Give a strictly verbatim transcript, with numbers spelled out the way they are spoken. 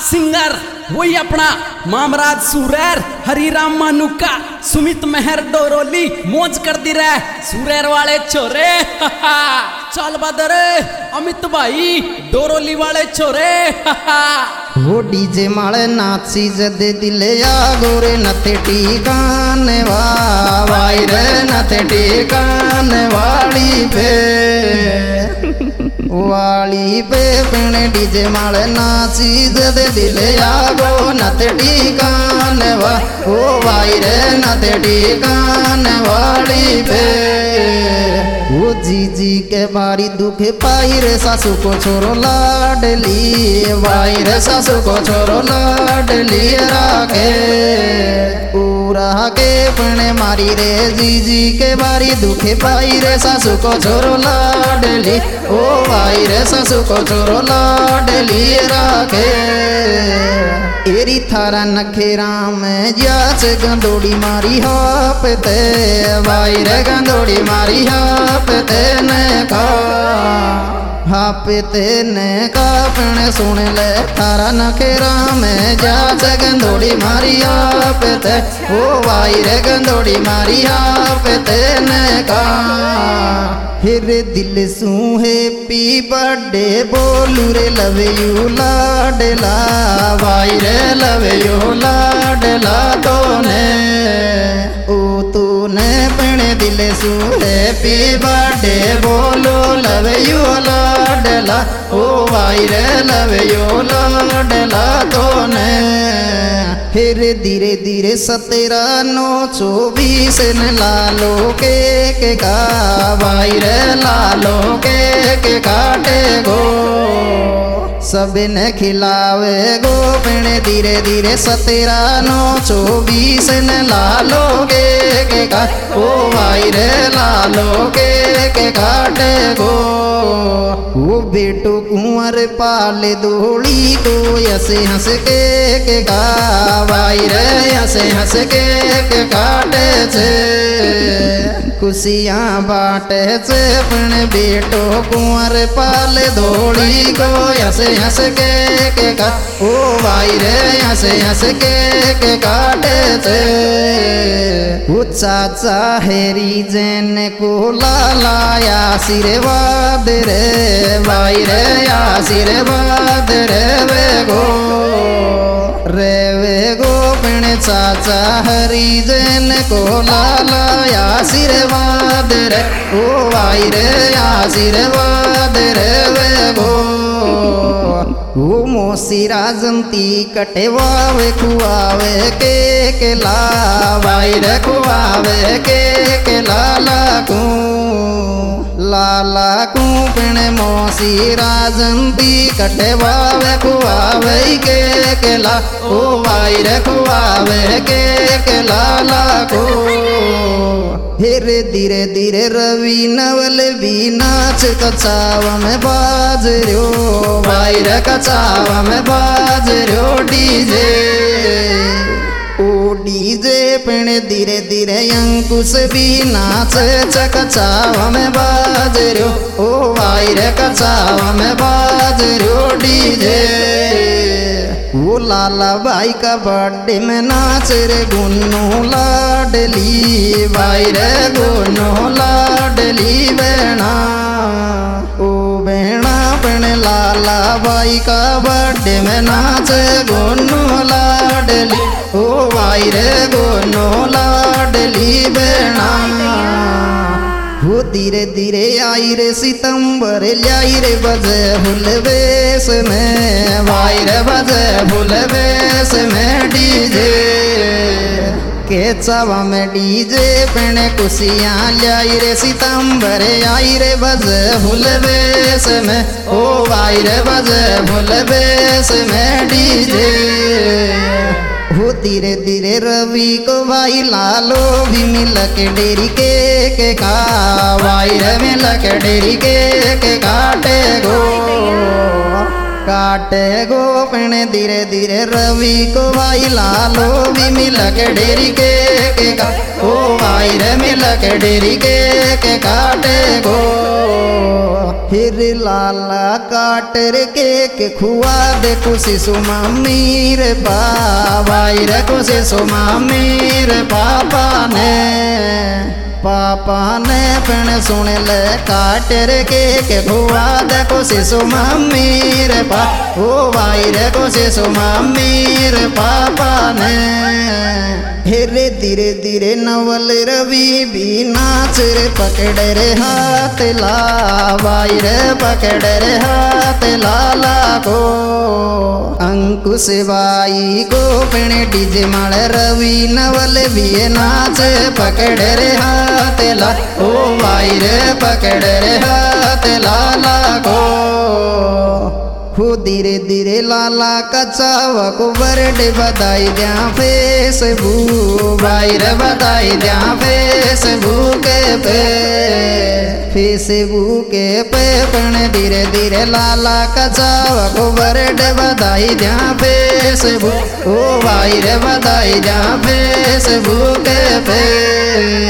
Singer वही अपना Mamraj सुरैर, Hariram manuka, Sumit मेहर डोरोली मौज कर दी रहे सुरैर वाले छोरे। चल बदरे अमित भाई डोरोली वाले छोरे। वो डीजे माले नाची जदे दिले या गोरे नथे टीकान वाई रे नथे टीकान वाली पे वाली पे पिणे डीजे माले नाची जदे दिले या गो नथे टीकान वा ओ वाई रे नथे टीकान वाली पे। वो जीजी के बारी दुख पाई रे सासू को छोरो लाडली वाई रे सासू को छोरो लाडली राखे पूरा के पने मारी रे जीजी के बारी दुख पाई रे सासू को छोरो लाडली ओ वाई रे सासू को छोरो लाडली राखे। एरी थारा नखेरा में जाच गंदोड़ी मारी हाप ते वाई रे गंदोड़ी मारी हाप ते ने का हाप ते ने का पने सुन ले थारा नखेरा में जाच गंदोड़ी मारी हाप ते ओ वाई रे गंदोड़ी मारी हाप ते ने का। हिर दिल सू हैप्पी बर्थडे बोलू रे लव यू लाडला वाई रे लव यू लाडला तोने ओ तूने पणे दिल सू हैप्पी बर्थडे बोलो लव यू लाडला ओ वाई रे लव यू लाडला तोने। फिर धीरे धीरे सतेरा नौ चौबीस न लालो के के का वाई रे लालो के के काटे गो सब ने खिलावे गो पिणे धीरे धीरे सतेरा नौ चौबीस न लालो के के का ओ वाई रे लालो के के काटे गो। वो बेटो कुंवर पाले दोड़ी को ऐसे हंस के के का वाई रे हंसे हंस के के काटे छे खुशियाँ बाटे छे अपने बेटो कुंवर पाले दोड़ी को हंसे हंस के के का ओ वाई रे हंसे हंस के के काटे छे। वो चाचा हेरी जैन को लालाया आशीर्वाद रे वाई रे आशीर्वाद रे वे गो रे वे गो पिणे चाचा हरिजन को लाला आशीर्वाद रे ओ वाई रे आशीर्वाद रे वे गो। वो मोसी राजंती कटेवावे खुआवे के के ला वाई रे खुआवे के के लाला को लाला को पिणे मोसी राजंती कटेवावे खुआवे के के ला ओ वाई रे खुआवे के के लाला को। फिर धीरे धीरे रवि नवल भी नाच कचाव में बाज रो वाई रे कचाव में बाज रो डीजे ओ डीजे पिणे धीरे धीरे अंकुश भी नाच चकचाव में बाज रो ओ वाई रे कचाव में बाज रो डीजे। वो लाला बाई का बर्थडे में नाच रे गुन्नू लाडली वाई रे गुन्नू लाडली बेना ओ बेना पणे लाला बाई का बर्थडे में नाच गुन्नू लाडली ओ वाई रे गुन्नू लाडली बेना। वो धीरे धीरे आई रे सितंबर लाई रे बजे हुलवेश में वाई रे बजे हुलवेश में डीजे के चावा में डीजे पिणे खुशियाँ लाई रे सितंबर आई रे बजे हुलवेश में ओ वाई रे बजे हुलवेश में डीजे। वो धीरे धीरे रवि को भाई लालो भी मिल के डेरी के के का वाई रे मिल के डेरी के के काटे गो काटे गो पिणे धीरे धीरे रवि को भाई लालो भी मिल के डेरी के के का ओ वाई रे मिल के डेरी के के काटे गो। फिर लाला काटर के के खुआ दे खुशी सुमा मीर बाबाई रे खुशी सुमा मीर पापा ने पापा ने पण सुन ले काटर के के खुआ दे खुशी सुमा मीर पा ओ भाई रे खुशी सुमा मीर पापा ने हेरे धीरे धीरे नवल रवि भी नाच रे पकड़ रे हाथ ला भाई रे पकड़ रे हाथ लाला को अंकुश भाई को पिणे डीजे माल रवि नवल भी नाच पकड़ रे हाथ ला ओ भाई रे पकड़ रे हाथ लाला को हो धीरे धीरे लाला कचावा को बर्थडे बधाई द्या फेसबुक भाई रे बधाई द्या फेसबुक पे फेसबुक पे पण धीरे धीरे लाला कचावा को बर्थडे बधाई द्या फेसबुक ओ भाई रे बधाई द्या फेसबुक पे।